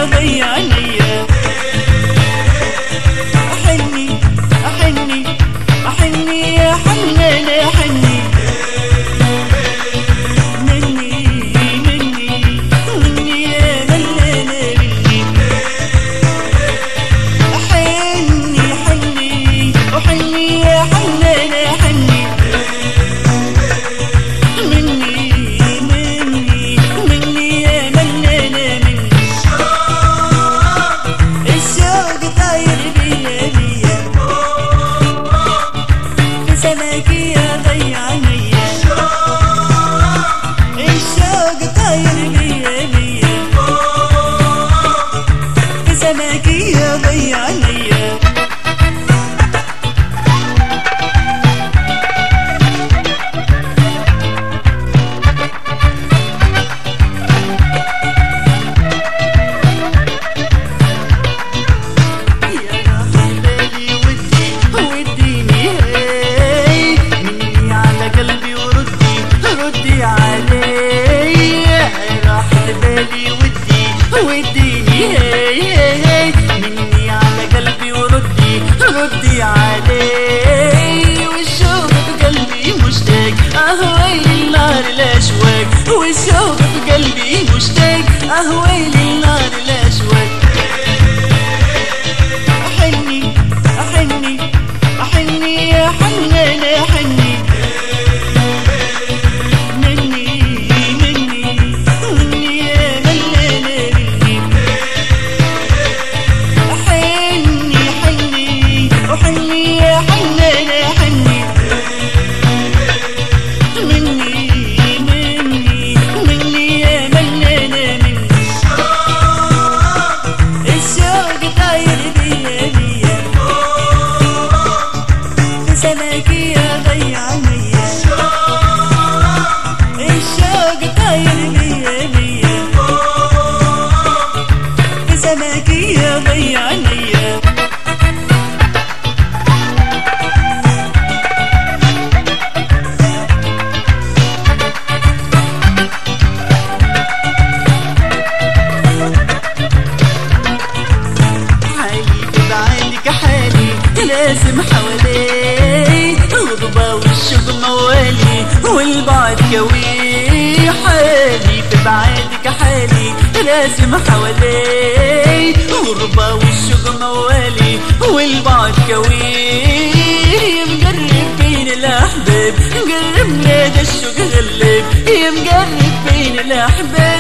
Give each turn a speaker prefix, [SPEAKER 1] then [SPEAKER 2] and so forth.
[SPEAKER 1] يا ضي عينيا. أحني أحني أحني يا حنان أحني مني مني مني يا ملانة مني. أحني أحني أحني يا حنان أحني مني مني مني يا ملانة مني. الشوق طاير بيا بيا في سماكي يا ضي عينيا. الشوق طاير بيا بيا في سماكي يا ضي عينيا. وديني هي مني على قلبي ردي علي. والشوق بقلبي مشتاق ويلي النار الاشواق. والشوق بقلبي مشتاق ويلي النار الاشواق. أحني أحني أحني يا حنان أحني مني مني مني يا ملانة مني. أحني أحني أحني يا حنان أحني مني مني مني يا ملانة مني. الشوق طاير بيا بيا في سماكي يا ضي عينيا. الشوق طاير بيا بيا في سماكي يا ضي عينيا. لازم حوالي غضبة والشوق موالي والبعد كوي. حالي في بعادك حالي لازم حوالي غضبة والشوق موالي والبعد كوي. مقرب بين الأحباب مقرب نادى الشوق غلب. مقرب بين الأحباب